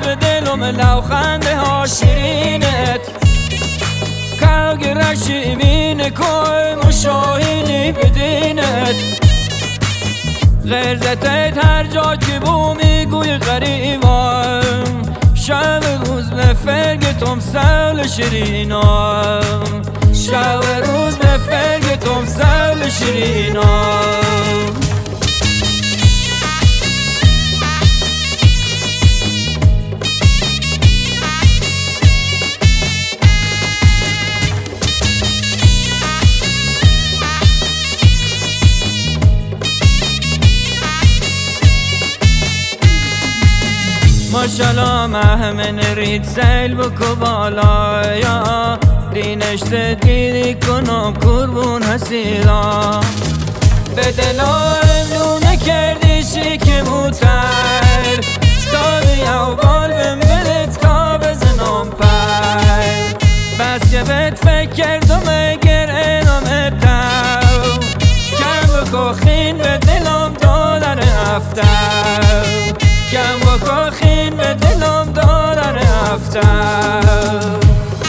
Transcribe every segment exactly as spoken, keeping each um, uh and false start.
به دلم لوخنده ها شیرینت که رشیمین کوی مشاهینی بدینت غرزتت هر جا که بو میگوی غریبم شب روز به فرگتم سل شیرینم شب روز به فرگتم سل شیرینم ماشالله مهمن رید سیل بکو بالایا دینشت دیدی کنم کربون حسیلا به دلارم لونه کردی شکموتر تا بیاو بال بم بلت کا بزنم پر بس که بهت فکر کردم اگر اینم تاو کم بکو خین به دلم دادن افتر کم بکو خین به دلم دادن افتر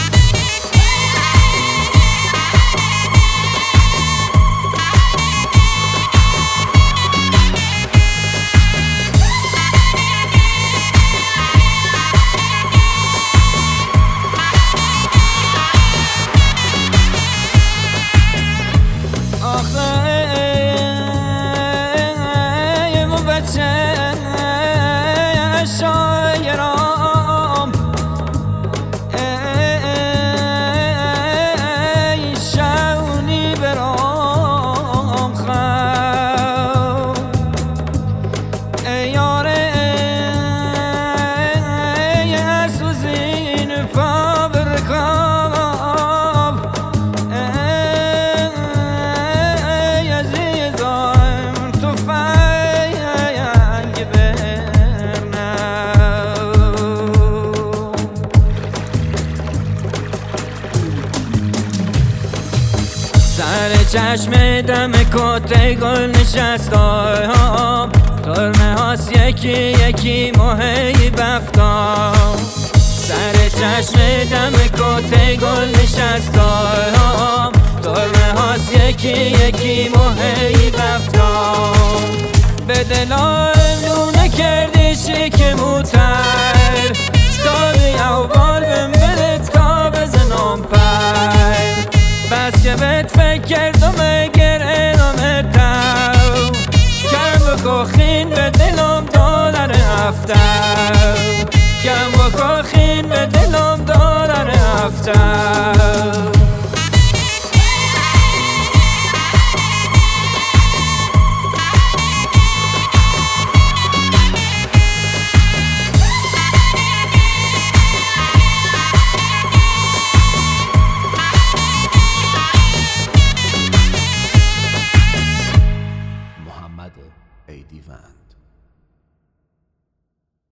شایرام ای شونی برام خو ای یاره ای اسوزین فابرکام ای عزیزم تو فنگ به سر چشم دم کته گل نشستم ترمه هاست یکی یکی مهی بفتم سر چشم دم کته گل نشستم ترمه هاست یکی یکی مهی بفتم به دلارم لونه کردی شکموتر تا بیاو بال بم بلت کا بزنم پر بس که بهت فکر کردم اگر اینم تاو کم بکو خین به دلم دادن افتر کم بکو خین به دلم دادن افتر